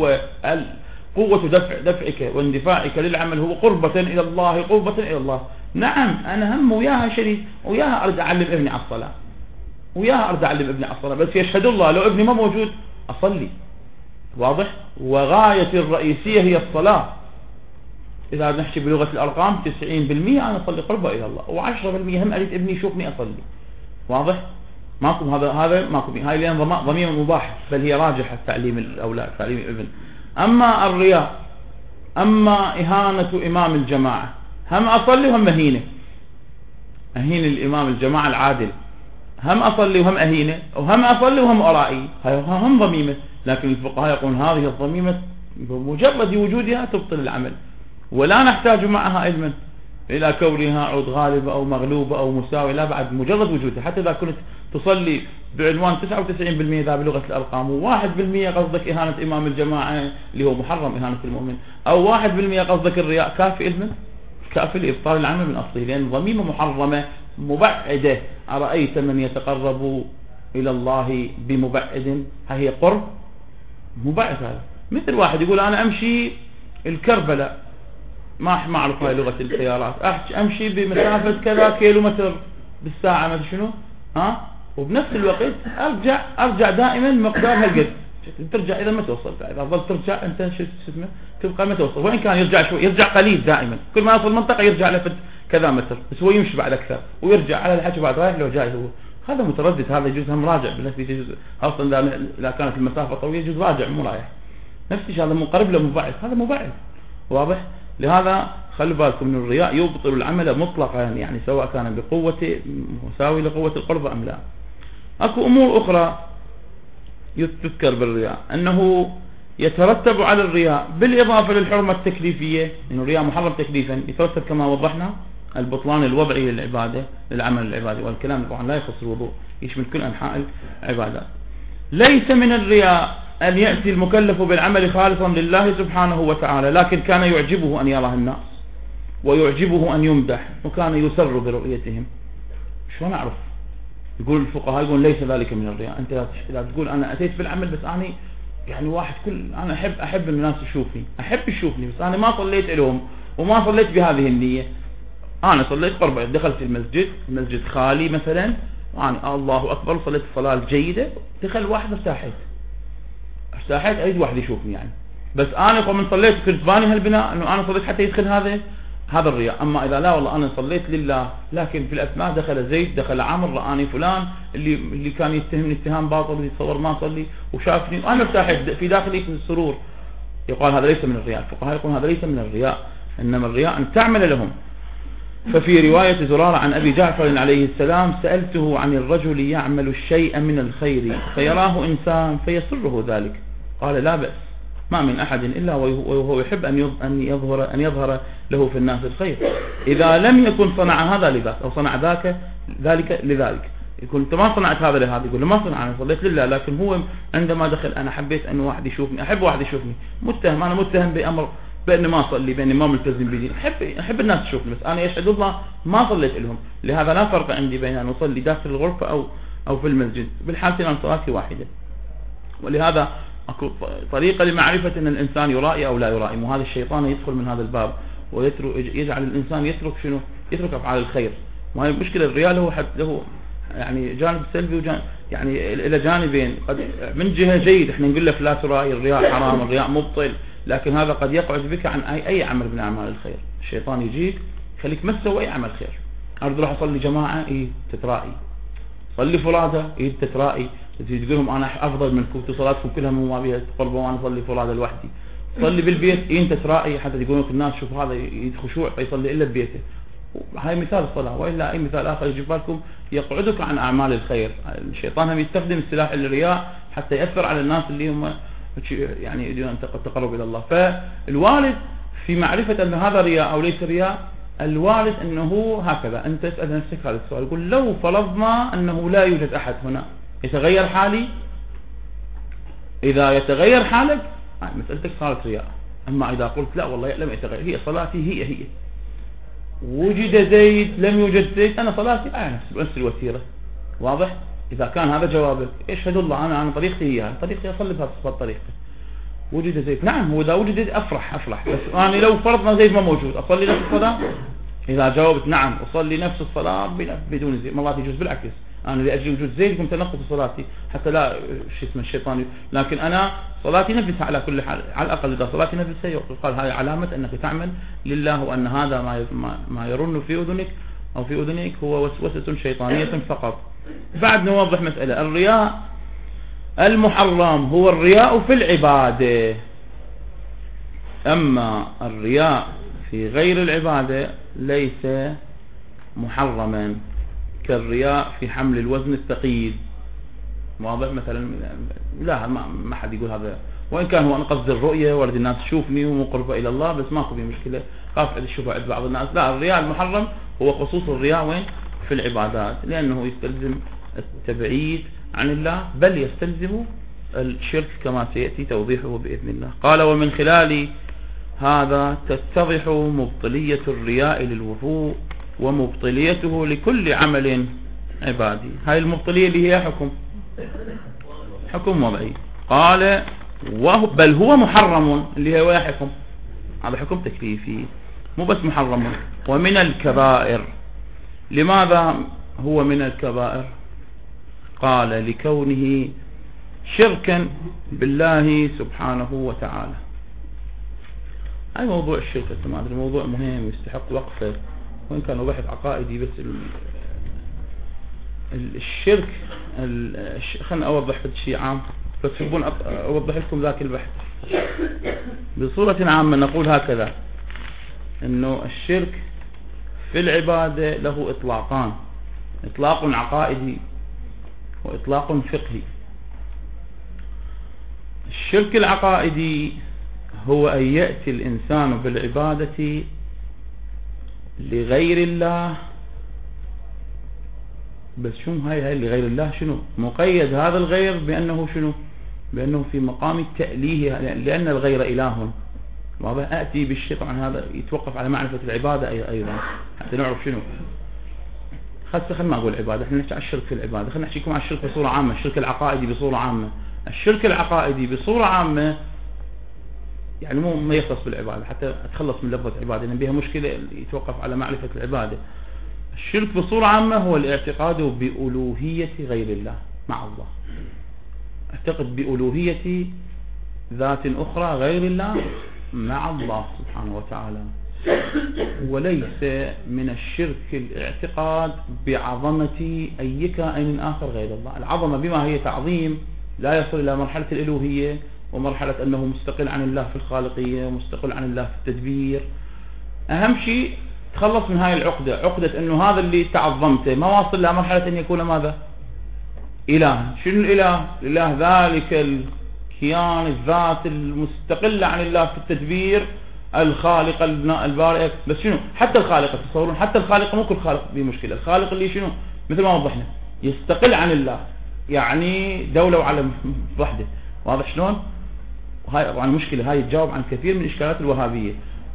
قوة دفعك واندفاعك للعمل هو قربة إلى الله، قربة إلى الله، نعم أنا هم وياها شريك، وياها أرجع أعلم ابني على الصلاة، وياها أرجع أعلم ابني على الصلاة، بس يشهد الله لو ابني ما موجود أصلي. واضح؟ وغاية الرئيسية هي الصلاة. إذا نحكي بلغة الأرقام 90% أنا أصلي قربة إلى الله، و10% هم أريد ابني يشوفني أصلي. واضح؟ ماكم هذا ماكم هاي لأن ضميمة مباحة، بل هي راجحة تعليم الأولاد، تعليم الابن. أما الرياء، أما إهانة إمام الجماعة، هم أصلي وهم أهينه، أهين الإمام الجماعة العادل، هم أصلي وهم أهينه، وهم أصلي وهم أرائي، هم ضميمة. لكن الفقهاء يقولون هذه الضميمة بمجرد وجودها تبطل العمل، ولا نحتاج معها علما إلى كونها عود غالبة أو مغلوبة أو مساوية، لا، بعد مجرد وجودها. حتى إذا كنت تصلي بعنوان 99% ذا بلغة الأرقام، و1% قصدك إهانة إمام الجماعة اللي هو محرم إهانة المؤمن، أو 1% قصدك الرياء، كافي علما، كافي لإبطال العمل من أصله، لأن ضميمة محرمة مبعدة. أرأيت من يتقرب إلى الله بمبعد، هي قرب مبعد. هذا مثل واحد يقول أنا أمشي الكربلاء، ما أعرف هاي لغة السيارات، أمشي بمسافة كذا كيلومتر بالساعة، ما شنو، وبنفس الوقت أرجع دائما مقدار هالقد. ترجع إذا ما توصل، إذا ظل ترجع أنت شو اسمه تبقى ما توصل، وإن كان يرجع شوي، يرجع قليل دائما، كل ما يوصل منطقة يرجع لفت كذا متر، بس هو يمشي بعد أكثر ويرجع على الحكي بعد رايح لو جاي. هو هذا متردد، هذا يجوز هم راجع بالنسبة يجوز أصلا إذا كانت المسافة طويلة يجوز راجع مو رايح. نفس الشيء هذا مقرب له مبعد، هذا مبعد. واضح؟ لهذا خلوا بالكم من الرياء يبطل العمل مطلقا، يعني سواء كان بقوة مساوي لقوة القربة أم لا. أكو أمور أخرى يذكر بالرياء، أنه يترتب على الرياء بالإضافة للحرمة التكليفية، إنه الرياء محرم تكليفا، يترتب كما وضحنا البطلان الوضعي للعبادة، للعمل العبادي، والكلام طبعا لا يخص الوضوء، يشمل كل أنحاء العبادات. ليس من الرياء أن يأتي المكلف بالعمل خالصا لله سبحانه وتعالى، لكن كان يعجبه أن يراه الناس ويعجبه أن يمدح، وكان يسر برؤيتهم. شو نعرف؟ يقول الفقهاء يقول ليس ذلك من الرياء. أنت لا تقول أنا أتيت بالعمل بس أنا يعني واحد أنا أحب الناس تشوفني، أحب يشوفني، بس أنا ما صليت لهم وما صليت بهذه النية. أنا صليت قربة، دخلت المسجد خالي مثلا، وأنا الله أكبر صليت الصلاة الجيدة، دخل واحد ارتاحت أريد واحد يشوفني يعني، بس أنا قوم صليت كنت باني هالبناء أنه أنا صليت حتى يدخل هذا الرياء. أما إذا لا والله أنا صليت لله، لكن في الأثناء دخل زيد، دخل عمر، رآني فلان اللي كان يتهمني اتهام باطل، اللي يتصور ما صلي وشافني وأنا ارتاحت في داخلي في السرور، يقال هذا ليس من الرياء. الفقهاء يقولون هذا ليس من الرياء، إنما الرياء أن تعمل لهم. ففي رواية زرارة عن أبي جعفر عليه السلام: سألته عن الرجل يعمل الشيء من الخير فيراه إنسان فيسره ذلك، قال: لا بأس، ما من أحد إلا وهو يحب أن يظهر له في الناس الخير، إذا لم يكن صنع هذا لذاك أو صنع ذلك لذلك. يقول أنت ما صنعت هذا لهذا، يقول ما صنع، أنا صليت لله، لكن هو عندما دخل أنا حبيت أن واحد يشوفني، أحب واحد يشوفني، أنا متهم بأني ما أصلي، بأني ما ملتزم بدين، أحب الناس تشوفني، بس أنا يشهد الله ما صليت لهم. لهذا لا فرق عندي بين أن أصلي داخل الغرفة أو في المسجد، بالحالتين أنا صلاتي واحدة. ولهذا أكو طريقة لمعرفة أن الإنسان يرائي أو لا يرائي، وهذا الشيطان يدخل من هذا الباب ويجعل الإنسان يترك أفعال الخير. وهي المشكلة، الرياء له يعني جانب سلبي وجانب يعني إلى جانبين. قد من جهة جيد احنا نقول لك لا ترائي، الرياء حرام، الرياء مبطل، لكن هذا قد يقعد بك عن أي عمل من أعمال الخير. الشيطان يجيك خليك ما تسوي أي عمل خير. أريد أروح أصلي جماعة، تترائي. صلي فرادة، تترائي. تقول لهم أنا أفضل منكم، صلاتكم كلها ما بيها تقربوا وأنا أصلي فرادة لوحدي. صلي بالبيت، أنت تترائي حتى يقولون الناس شوف هذا خشوع فيصلي إلا ببيته. هاي مثال الصلاة، وإلا أي مثال آخر يجيب بالكم يقعدك عن أعمال الخير. الشيطان هم يستخدم السلاح الرياء حتى يأثر على الناس اللي هم يعني يريدون التقرب إلى الله. فالوارد في معرفة أن هذا رياء أو ليس رياء، الوارد أنه هكذا أنت تسأل نفسك هذا السؤال، يقول لو فرضنا أنه لا يوجد أحد هنا يتغير حالي، إذا يتغير حالك مسألتك صارت رياء. أما إذا قلت لا والله لم يتغير، هي صلاتي هي وجد زيد لم يوجد زيد، أنا صلاتي نفس الوتيرة. واضح؟ إذا كان هذا جوابك، يشهد الله أنا طريقتي هي طريقتي، أصلي بهذه الطريقة. وجد زيد، نعم، هو إذا وجد زيد أفرح، بس أنا لو فرضنا زيد ما موجود أصلي نفس الصلاة. إذا جاوبت نعم أصلي نفس الصلاة بدون زيد، مرات يجوز بالعكس، أنا لأجل وجود زيد كنت أنقص صلاتي حتى لا الشيطان، لكن أنا صلاتي نفسها على كل حال، على الأقل إذا صلاتي نفسها قال هذه علامة أنك تعمل لله، وأن هذا ما يرن في أذنك أو في أذنك هو وسوسة شيطانية فقط. بعد نوضح مسألة. الرياء المحرم هو الرياء في العبادة، أما الرياء في غير العبادة ليس محرما، كالرياء في حمل الوزن الثقيل. واضح؟ مثلا لا ما حد يقول هذا، وإن كان هو أنا قصد الرؤية ورد الناس تشوفني ومقربة إلى الله، بس ماكو في مشكلة، خاف تشوفها عند بعض الناس. لا، الرياء المحرم هو خصوص الرياء وين؟ في العبادات، لأنه يستلزم التبعيد عن الله، بل يستلزم الشرك كما سيأتي توضيحه بإذن الله. قال ومن خلال هذا تتضح مبطلية الرياء للوضوء ومبطليته لكل عمل عبادي. هاي المبطلية اللي هي حكم وضعي. قال بل هو محرم، اللي هو حكم، هذا حكم تكليفي مو بس محرم، ومن الكبائر. لماذا هو من الكبائر؟ قال لكونه شركا بالله سبحانه وتعالى. هاي موضوع الشرك ما أدري، موضوع مهم يستحق وقفه، وإن كان بحث عقائدي، بس الشرك خلنا أوضح شيء عام، فتحبون أوضح لكم ذاك البحث بصورة عامة. نقول هكذا، إنه الشرك في العبادة له إطلاقان، إطلاق عقائدي وإطلاق فقهي. الشرك العقائدي هو أن يأتي الإنسان بالعبادة لغير الله، بس شنو هاي لغير الله؟ شنو مقيد هذا الغير بأنه شنو؟ بأنه في مقام التأليه، لأن الغير إله. واضح؟ أتي بالشرك عن هذا يتوقف على معرفة العبادة أيضا حتى نعرف شنو. خلنا ما أقول عبادة، احنا نحكي عن الشرك في العبادة، خلنا نحكيكم عن الشرك بصورة عامة، الشرك العقائدي بصورة عامة. الشرك العقائدي بصورة عامة يعني مو ما يختص بالعبادة، حتى أتخلص من لفظة عبادة لأن بها مشكلة، يتوقف على معرفة العبادة. الشرك بصورة عامة هو الاعتقاد بألوهية غير الله مع الله، اعتقد بألوهية ذات أخرى غير الله مع الله سبحانه وتعالى. وليس من الشرك الاعتقاد بعظمة أي كائن آخر غير الله. العظمة بما هي تعظيم لا يصل إلى مرحلة الألوهية ومرحلة أنه مستقل عن الله في الخالقية ومستقل عن الله في التدبير. أهم شيء تخلص من هاي العقدة، عقدة أنه هذا اللي تعظمته ما واصل إلى مرحلة أن يكون ماذا؟ إله. شنو الإله؟ الإله ذلك الكيان الذات المستقل عن الله في التدبير، الخالق البارئ. بس شنو؟ حتى الخالق، تصورون حتى الخالق مو كل خالق بمشكلة، الخالق اللي شنو؟ مثل ما وضحنا يستقل عن الله، يعني دولة وعلم وحده. واضح شلون؟ هاي طبعا المشكلة هاي تجاوب عن كثير من إشكالات الوهابية.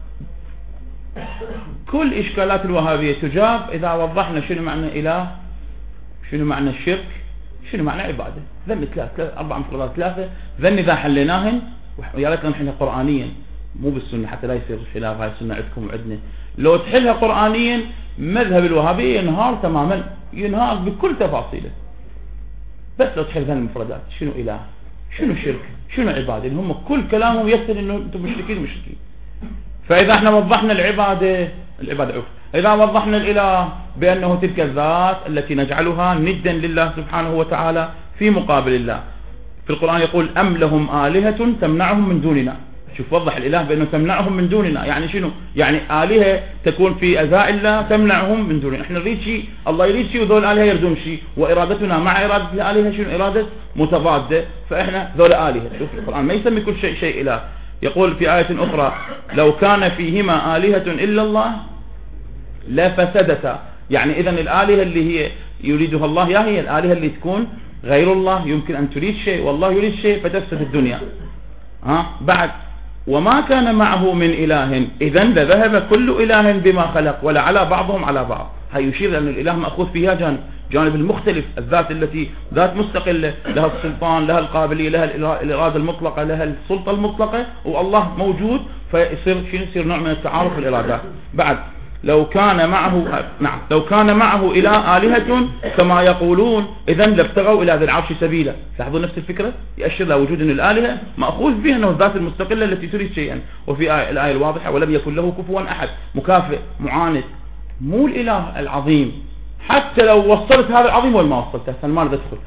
كل إشكالات الوهابية تجاب إذا وضحنا شنو معنى إله، شنو معنى الشرك، شنو معنى عبادة. ذن أربع مفردات ثلاثة، ذن إذا حليناهن ويا ريت نحلها قرآنيا مو بالسنة حتى لا يصير خلاف. هاي السنة عندكم وعندنا. لو تحلها قرآنيا مذهب الوهابية ينهار تماما، ينهار بكل تفاصيله. بس لو تحل ذن المفردات، شنو إله، شنو شرك، شنو عبادة، هم كل كلامهم يقتل إنه أنتم مشركين. فإذا احنا وضحنا العبادة إذا وضحنا الإله بأنه تلك الذات التي نجعلها ندا لله سبحانه وتعالى في مقابل الله. في القرآن يقول أم لهم آلهة تمنعهم من دوننا. شوف وضح الإله بأنه تمنعهم من دوننا، يعني شنو؟ يعني آلهة تكون في أزاء الله تمنعهم من دوننا. احنا نريد شيء، الله يريد شيء وذول الآلهة يريدون شيء، وإرادتنا مع إرادة الآلهة شنو؟ إرادة متضادة. فإحنا ذول آلهة. شوف القرآن ما يسمي كل شيء إله. يقول في آية أخرى لو كان فيهما آلهة إلا الله لفسدتا. يعني إذن الآلهة اللي هي يريدها الله هي الآلهة اللي تكون غير الله، يمكن أن تريد شيء والله يريد شيء فتفسد الدنيا. بعد وما كان معه من إله إذن لذهب كل إله بما خلق ولا على بعضهم على بعض. هي يشير لأن الإله مأخوذ فيها جانب المختلف، الذات التي ذات مستقلة، لها السلطان، لها القابلية، لها الإرادة المطلقة، لها السلطة المطلقة، والله موجود. فيصير نوع من التعارف في الإرادات. بعد لو كان معه آلهة كما يقولون إذن لابتغوا إلى ذي العرش سبيلا. لاحظوا نفس الفكرة، يأشر لوجود أن الآلهة مأخوذ بها أنه الذات المستقلة التي تريد شيئا. وفي الآية الواضحة ولم يكن له كفوا أحد، مكافئ معاند، مو الإله العظيم. حتى لو وصلت هذا العظيم ولا ما وصلته ما ندخل.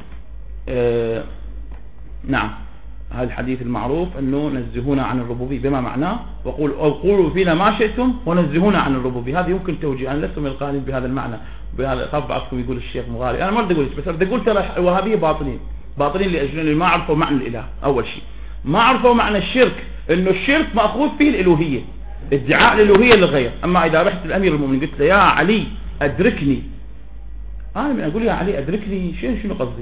نعم هذا الحديث المعروف أنه نزهونا عن الربوبية بما معناه قولوا فينا ما شئتم ونزهونا عن الربوبية. هذه يمكن توجيه. أنا لست من القائلين بهذا المعنى، بهذا خاف بعضكم يقول الشيخ مغالي. أنا ما بدي أقول، بس بدي أقول ترى الوهابية باطلين لأجل ما عرفوا معنى الإله. أول شيء ما عرفوا معنى الشرك، إنه الشرك مأخوذ فيه الإلوهية، ادعاء الإلوهية للغير. أما إذا رحت الأمير المؤمنين قلت له يا علي أدركني، أنا من أقول يا علي أدركني شنو قصدي؟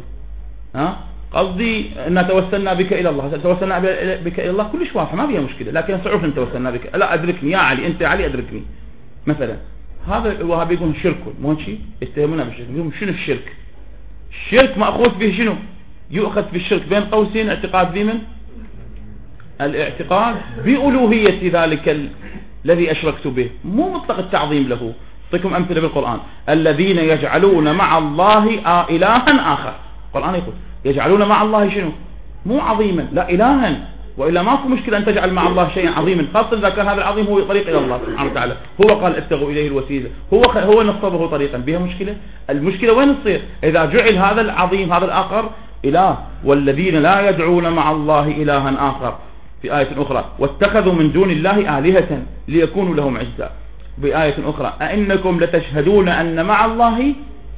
قصدي أن توسلنا بك إلى الله، توسلنا بك إلى الله كلش واضحة ما فيها مشكلة، لكن صعوف أن توسلنا بك، لا أدركني يا علي، أنت علي أدركني مثلا. هذا الوهابي يقول شرك، مو شيء يتهمنا بالشرك. يقولون شنو الشرك؟ الشرك مأخوذ به شنو؟ يؤخذ في الشرك بين قوسين اعتقاد بمن؟ الاعتقاد بألوهية ذلك الذي أشركت به، مو مطلق التعظيم له. أعطيكم أمثلة بالقرآن. الذين يجعلون مع الله إلها آخر. القرآن يقول يجعلون مع الله شنو؟ مو عظيما، لا إلها. وإلا ماكو مشكلة أن تجعل مع الله شيئا عظيما، خاصة إذا كان هذا العظيم هو طريق إلى الله سبحانه وتعالى. هو قال ابتغوا إليه الوسيلة، هو نصبه طريقا. بها مشكلة؟ المشكلة وين تصير؟ إذا جعل هذا العظيم هذا الآخر إله. والذين لا يدعون مع الله إلها آخر. في آية أخرى واتخذوا من دون الله آلهة ليكونوا لهم عزا. بآية أخرى أئنكم لتشهدون أن مع الله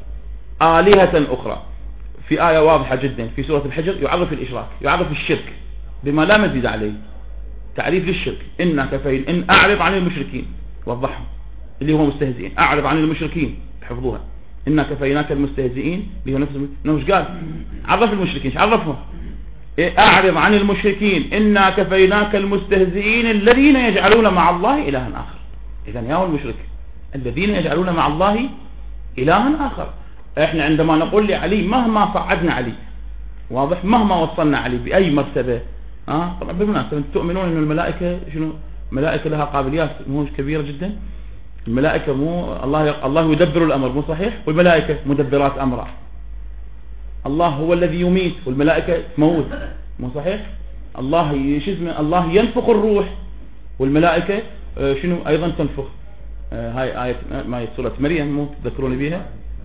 آلهة أخرى. في آية واضحة جدا في سورة الحجر يعرف الإشراك، يعرف الشرك بما لا مزيد عليه. تعريف للشرك إن أعرض عن المشركين، وضحهم اللي هم مستهزئين. أعرض عن المشركين، حفظوها. إنا كفيناك المستهزئين اللي هو نفس قال عرف المشركين، عرفهم. أعرض عن المشركين إنا كفيناك المستهزئين الذين يجعلون مع الله إلها آخر. إذن يا هو المشرك الذين يجعلون مع الله إلها آخر. احنا عندما نقول لعلي مهما صعدنا علي، واضح، مهما وصلنا علي بأي مرتبة، طبعا بالمناسبة تؤمنون أن الملائكة شنو؟ ملائكة لها قابليات مو كبيرة جدا. الملائكة مو الله يدبر الأمر، مو صحيح؟ والملائكة مدبرات أمره. الله هو الذي يميت والملائكة تموت، مو صحيح؟ الله الله ينفخ الروح والملائكة شنو أيضا تنفخ. هاي آية ما سورة مريم، مو تذكرون بها؟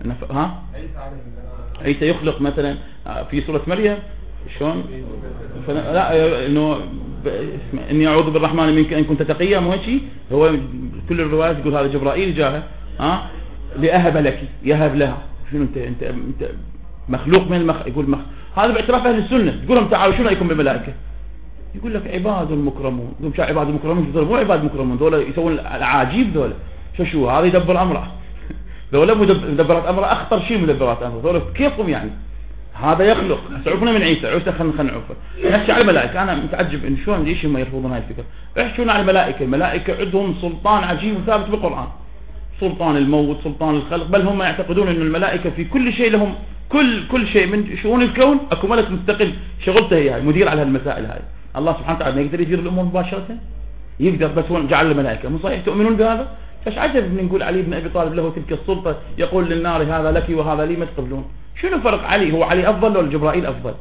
عيسى يخلق مثلا في سورة مريم شلون؟ لا انه اني اعوذ بالرحمن منك ان كنت تقيا، مو هيك؟ هو كل الروايات تقول هذا جبرائيل جاء لأهب لك، يهب لها. شنو انت مخلوق من يقول هذا باعتراف اهل السنه. تقول لهم تعالوا شنو رايكم بالملائكه؟ يقول لك عباد مكرمون. يقول شو عباد مكرمون؟ مو عباد مكرمون، ذولا يسوون العاجيب. ذولا شو هذا يدبر امره. ذولا مدبرات امره اخطر شيء مدبرات امره. ذولا كيفهم يعني؟ هذا يخلق. عرفنا من عيسى خلينا نعرفه. نحكي على الملائكة. أنا متعجب إن شلون ليش هم يرفضون هاي الفكرة. احكوا على الملائكة. الملائكة عندهم سلطان عجيب وثابت بالقرآن، سلطان الموت، سلطان الخلق، بل هم يعتقدون أن الملائكة في كل شيء لهم كل شيء من شؤون الكون أكو ملك مستقل شغلته هي مدير على هالمسائل هاي. الله سبحانه وتعالى يقدر يدير الأمور مباشرة؟ يقدر، بس هو جعل الملائكة. مو صحيح تؤمنون بهذا؟ فايش عجب ان نقول علي بن ابي طالب له تلك السلطة، يقول للنار هذا لك وهذا لي، ما تقبلون؟ شنو فرق علي؟ هو علي افضل ولا جبرائيل افضل؟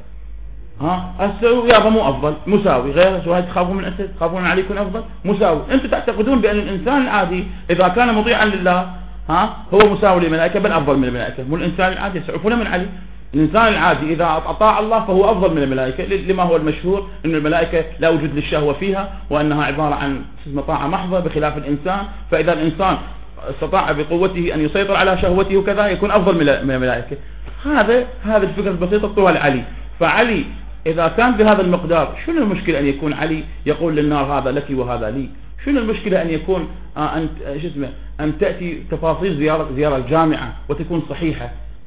يابا مو افضل، مساوي. غير شو هاي تخافون من اسد؟ تخافون من علي يكون افضل؟ مساوي. انتم تعتقدون بان الانسان العادي اذا كان مطيعا لله هو مساوي للملائكة بل افضل من الملائكة. مو الانسان العادي يسعفون من علي. الإنسان العادي إذا أطاع الله فهو أفضل من الملائكة، لما هو المشهور أن الملائكة لا وجود للشهوة فيها، وأنها عبارة عن طاعة محضة بخلاف الإنسان. فإذا الإنسان استطاع بقوته أن يسيطر على شهوته وكذا يكون أفضل من الملائكة. هذا الفكرة البسيطة طوال علي. فعلي إذا كان بهذا المقدار، شنو المشكلة أن يكون علي يقول للنار هذا لك وهذا لي؟ شنو المشكلة أن يكون أن تأتي تفاصيل زيارة الجامعة وتكون صحيحة؟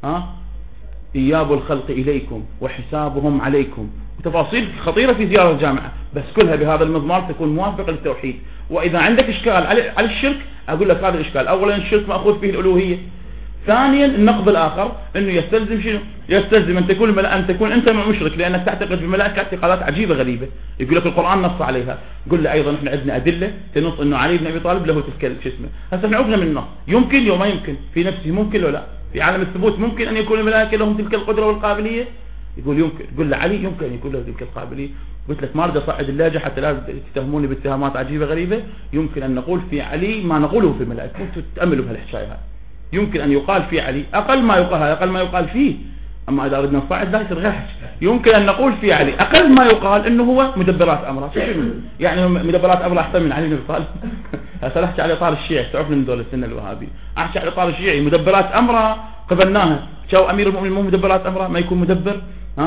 إياب الخلق إليكم وحسابهم عليكم، وتفاصيل خطيرة في زيارة الجامعة، بس كلها بهذا المضمار تكون موافقة للتوحيد. وإذا عندك إشكال على الشرك أقول لك هذا الإشكال. أولا الشرك مأخوذ فيه الألوهية. ثانيا النقض الآخر أنه يستلزم شنو؟ يستلزم أن تكون أنت مشرك، لأنك تعتقد بالملائكة اعتقادات عجيبة غريبة. يقول لك القرآن نص عليها. قل له أيضا إحنا عندنا أدلة تنص أنه علي بن أبي طالب له تلك شو اسمه. هسه إحنا عرفنا من النص. يمكن وما يمكن في نفسه، ممكن ولا لا؟ في عالم الثبوت ممكن أن يكون الملائكة لهم تلك القدرة والقابلية. يقول يمكن. قل له علي يمكن أن يكون له تلك القابلية. قلت لك ما أريد أصعد اللهجة حتى لا تتهموني باتهامات عجيبة غريبة. يمكن أن نقول في علي ما نقوله في الملائكة. أنتم تأملوا بهالحكاية هاي. يمكن أن يقال في علي أقل ما يقال فيه. أما إذا أردنا نصعد لا يصير غير حكي. يمكن أن نقول في علي أقل ما يقال إنه هو مدبرات أمره. يعني مدبرات أمره أحسن من علي بن أبي طالب. هسه أحكي على إطار الشيعي. تعرفنا من دول السنة الوهابي. أحكي على إطار الشيعي مدبرات أمره قبلناها. شو أمير المؤمنين مو مدبرات أمره ما يكون مدبر؟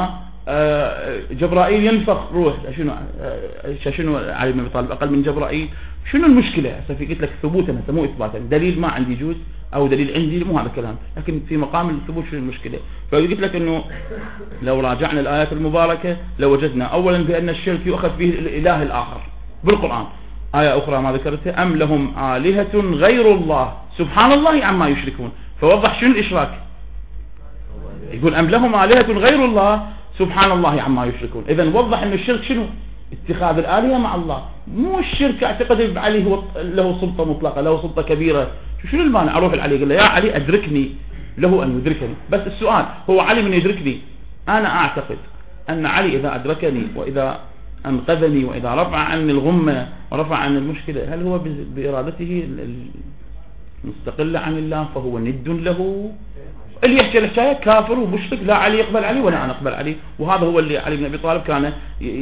جبرائيل ينفخ روح. شنو علي بن أبي طالب أقل من جبرائيل؟ شنو المشكلة؟ هسه في قلت لك ثبوتا مو إثباتا. دليل ما عندي يجوز أو دليل عندي مو هذا الكلام، لكن في مقام الثبوت شنو المشكلة؟ فقلت لك إنه لو راجعنا الآيات المباركة لوجدنا أولا بأن الشرك يؤخذ فيه الإله الآخر بالقرآن. آية أخرى ما ذكرتها أم لهم آلهة غير الله سبحان الله عما يشركون. فوضح شنو الإشراك. يقول أم لهم آلهة غير الله سبحان الله عما يشركون. إذن وضح أن الشرك شنو؟ اتخاذ الآلهة مع الله. مو الشرك اعتقد علي هو له سلطة مطلقة، له سلطة كبيرة. شنو المانع أروح لعلي قال له يا علي أدركني، له أن يدركني. بس السؤال هو علي من يدركني؟ أنا أعتقد أن علي إذا أدركني وإذا أنقذني وإذا رفع عني الغمة ورفع عني المشكلة، هل هو بإرادته المستقلة عن الله فهو ند له؟ اللي يحكي الحكاية كافر ومشرك. لا علي يقبل علي ولا أنا أقبل علي. وهذا هو اللي علي بن أبي طالب كان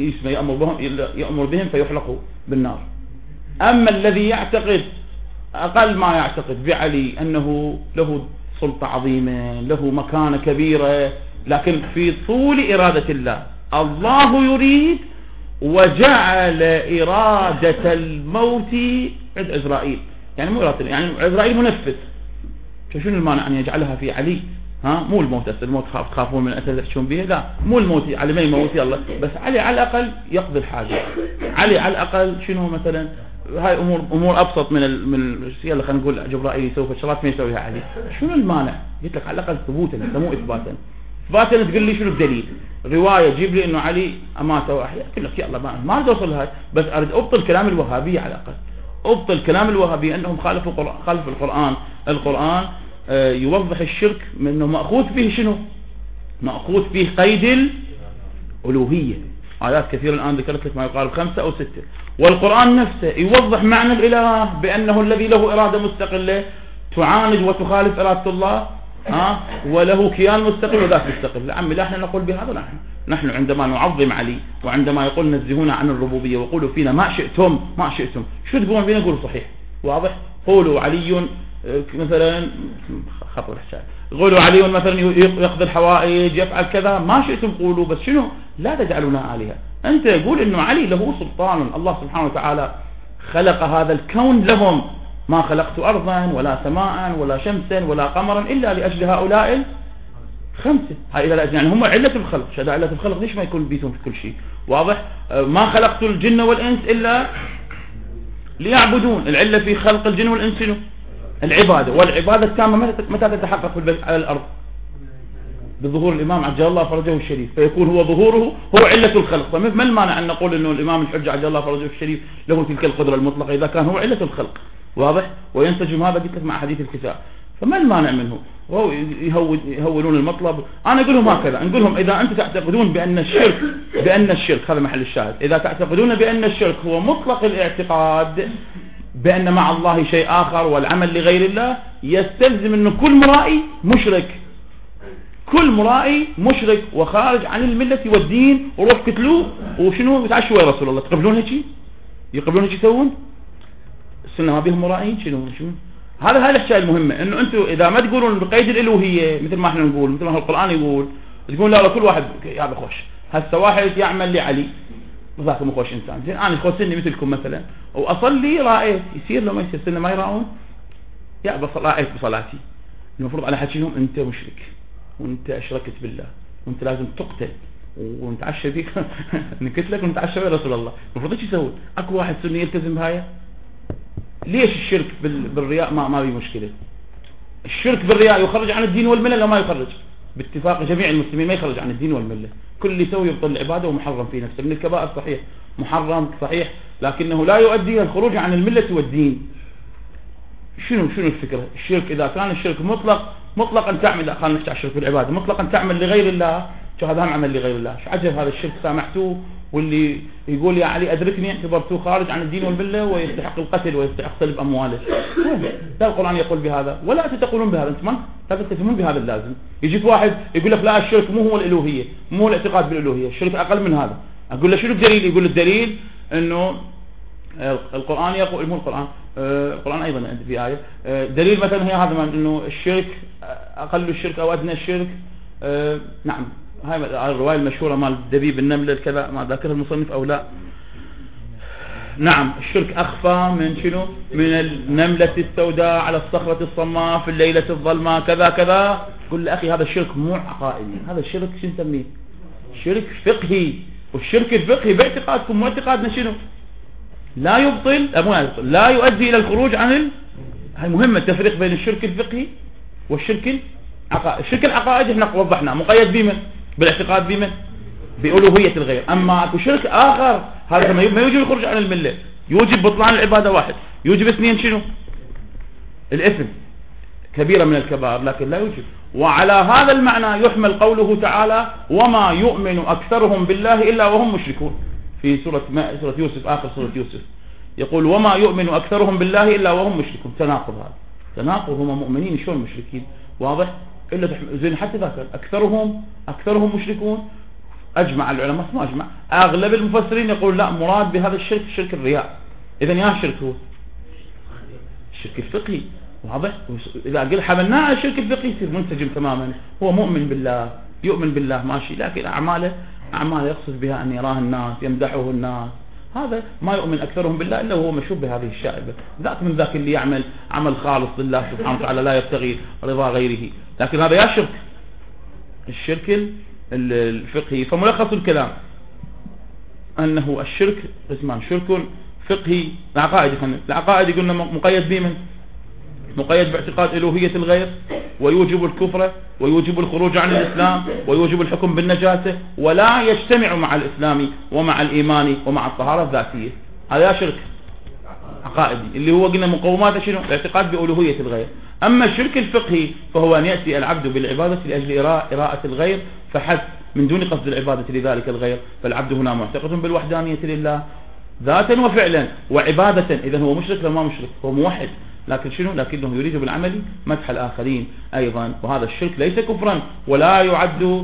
يأمر بهم فيحلقوا بالنار. أما الذي يعتقد أقل ما يعتقد بعلي أنه له سلطة عظيمة، له مكانة كبيرة، لكن في طول إرادة الله. الله يريد وجعل إرادة الموت عند إسرائيل. يعني مو إرادة، يعني إسرائيل منفذ. شنو المانع أن يجعلها في علي؟ مو الموت. الموت تخافون من أسد تحشون به؟ لا مو الموت. علي ما يموت يلا، بس علي على الأقل يقضي الحاجة. علي على الأقل شنو مثلا هاي أمور أبسط من يلا خلينا نقول جبرائيل يسوي شغلات ما يسويها علي. شنو المانع؟ قلت لك على الأقل ثبوتا مو إثباتا. إثباتا تقول لي شنو الدليل؟ رواية جيب لي إنه علي أماته وأحيا. أقول لك يلا ما أريد أوصل هاي، بس أريد أبطل كلام الوهابية على الأقل. أبطل كلام الوهابية أنهم خالفوا القرآن. القرآن يوضح الشرك من أنه مأخوذ فيه شنو؟ مأخوذ فيه قيد الألوهية. آيات كثيرة الآن ذكرت لك ما يقارب 5 أو 6. والقرآن نفسه يوضح معنى الإله بأنه الذي له إرادة مستقلة تعاند وتخالف إرادة الله وله كيان مستقل وذات مستقل. لا عمي لا احنا نقول بهذا. نحن عندما نعظم علي وعندما يقول نزهونا عن الربوبية وقولوا فينا ما شئتم شو تقولون بينا؟ نقول صحيح واضح. قولوا علي مثلا خطر الحشاية، قولوا علي مثلا يقضي الحوائج يفعل كذا ما شئتم قولوا، بس شنو لا تجعلونا آلهة. أنت يقول إنه علي له سلطان. الله سبحانه وتعالى خلق هذا الكون لهم. ما خلقت أرضا ولا سماء ولا شمسا ولا قمرا إلا لأجل هؤلاء. 5. هاي إذا يعني هم علة الخلق. شهادة علة الخلق ليش ما يكون بيتهم في كل شيء واضح؟ ما خلقت الجن والإنس إلا ليعبدون. العلة في خلق الجن والإنس العبادة، والعبادة التامة متى تتحقق على الأرض؟ بظهور الإمام عجل الله فرجه الشريف، فيكون هو ظهوره هو علة الخلق. فما المانع أن نقول أنه الإمام الحجة عجل الله فرجه الشريف له تلك القدرة المطلقة إذا كان هو علة الخلق واضح؟ وينسجم هذا قلت لك مع حديث الكساء. فما المانع منه؟ وهو يهولون المطلب. أنا أقول لهم هكذا، نقول لهم إذا أنتم تعتقدون بأن الشرك هذا محل الشاهد، إذا تعتقدون بأن الشرك هو مطلق الاعتقاد بأن مع الله شيء آخر والعمل لغير الله، يستلزم أن كل مرائي مشرك، كل مرائي مشرك وخارج عن الملة والدين، وروح قتلوه وشنو بتعشوا يا رسول الله. تقبلون هيك؟ يقبلون هيك يسوون؟ السنة ما بيهم مرائين شنو؟ هذا الاشياء المهمة، انه انتم اذا ما تقولون بقيد الالوهية مثل ما احنا نقول، مثل ما القرآن يقول، تقول لا كل واحد يا بخوش هسه واحد يعمل لعلي ذاك مخوش انسان، زين انا خوسني مثلكم مثلا واصلي رأيت، يصير لو ما يصير سنة ما يراون يا رأيت بصلاتي، المفروض على حكيهم انت مشرك وانت اشركت بالله وانت لازم تقتل ونتعشى بيك نقتلك ونتعشى يا رسول الله. المفروض ايش يسوي؟ اكو واحد سني يلتزم بهاي. ليش الشرك بالرياء ما بي مشكلة؟ الشرك بالرياء يخرج عن الدين والملة لو ما يخرج؟ باتفاق جميع المسلمين ما يخرج عن الدين والملة. كل اللي يسوي يبطل العبادة ومحرم في نفسه من الكبائر صحيح، محرم صحيح، لكنه لا يؤدي إلى الخروج عن الملة والدين. شنو الفكرة؟ الشرك إذا كان الشرك مطلقا تعمل، خلينا نحكي على الشرك بالعبادة، مطلقا تعمل لغير الله، شو هذا هم عمل لغير الله، شو عجب هذا الشرك سامحتوه، واللي يقول يا علي أدركني اعتبرتوه خارج عن الدين والملة ويستحق القتل ويستحق سلب أمواله. لا القرآن يقول بهذا ولا أنتم تقولون بهذا، أنتم لا تتفهمون بهذا. اللازم يجيك واحد يقول لك لا الشرك مو هو الألوهية، مو هو الاعتقاد بالألوهية، الشرك أقل من هذا. أقول له شنو الدليل؟ يقول الدليل أنه القرآن يقول، مو القرآن أيضا في آية دليل مثلا هي هذا أنه الشرك أقل الشرك أو أدنى الشرك. نعم هاي الرواية المشهورة مال دبيب النملة كذا، ما ذاكرها المصنف أو لا. نعم الشرك أخفى من شنو؟ من النملة السوداء على الصخرة الصماء في الليلة الظلماء كذا كذا. قل لي أخي هذا الشرك مو عقائدي، هذا الشرك شو نسميه؟ شرك فقهي. والشرك الفقهي باعتقادكم معتقادنا شنو؟ لا يبطل لا يؤدي إلى الخروج عن هاي مهمة التفريق بين الشرك الفقهي والشرك العقائدي. الشرك العقائدي احنا وضحنا مقيد بمن؟ بالاعتقاد بمن؟ بألوهية الغير. أما أكو شرك آخر هذا ما يوجب الخروج عن الملة، يوجب بطلان العبادة واحد، يوجب اثنين شنو؟ الإثم كبيرة من الكبائر لكن لا يوجب. وعلى هذا المعنى يحمل قوله تعالى وما يؤمن أكثرهم بالله إلا وهم مشركون في سورة يوسف، آخر سورة يوسف يقول وما يؤمن أكثرهم بالله إلا وهم مشركون. تناقض، هذا تناقض، هم مؤمنين شلون مشركين؟ واضح؟ إلا زين حتى ذاك أكثرهم مشركون. أجمع العلماء ما أجمع، أغلب المفسرين يقول لا مراد بهذا الشرك شرك الرياء. إذن يا شرك هو الشرك الفقهي واضح. إذا قل حملناه على الشرك الفقهي يصير منسجم تماما، هو مؤمن بالله يؤمن بالله ماشي، لكن أعماله يقصد بها أن يراه الناس يمدحه الناس، هذا ما يؤمن أكثرهم بالله إلا هو مشوب بهذه الشائبة. ذاك من ذاك اللي يعمل عمل خالص لله سبحانه وتعالى لا يبتغي رضا غيره، لكن هذا يا شرك الشرك الفقهي. فملخص الكلام أنه الشرك اسمان، شرك فقهي العقائد قلنا مقيد بمن؟ مقيد باعتقاد ألوهية الغير، ويوجب الكفر ويوجب الخروج عن الإسلام ويوجب الحكم بالنجاسة، ولا يجتمع مع الإسلام ومع الإيمان ومع الطهارة الذاتية. هذا شرك عقائدي اللي هو قلنا مقوماته شنو؟ الاعتقاد بألوهية الغير. أما الشرك الفقهي فهو أن يأتي العبد بالعبادة لأجل إراءة الغير فحسب من دون قصد العبادة لذلك الغير، فالعبد هنا معتقد بالوحدانية لله ذاتا وفعلا وعبادة. إذا هو مشرك ولا ما مشرك؟ هو موحد، لكن شنو؟ لكنه يريد بالعمل مدح الآخرين أيضا. وهذا الشرك ليس كفرا ولا يعد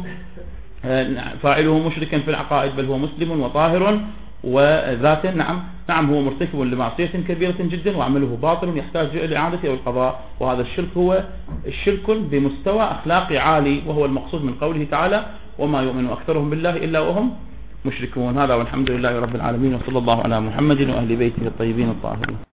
فاعله مشركا في العقائد، بل هو مسلم وطاهر وذاتا. نعم هو مرتكب لمعصية كبيرة جدا وعمله باطل يحتاج إلى إعادة أو القضاء. وهذا الشرك هو الشرك بمستوى أخلاقي عالي، وهو المقصود من قوله تعالى وما يؤمن أكثرهم بالله إلا وهم مشركون. هذا والحمد لله رب العالمين، وصلى الله على محمد وأهل بيته الطيبين الطاهرين.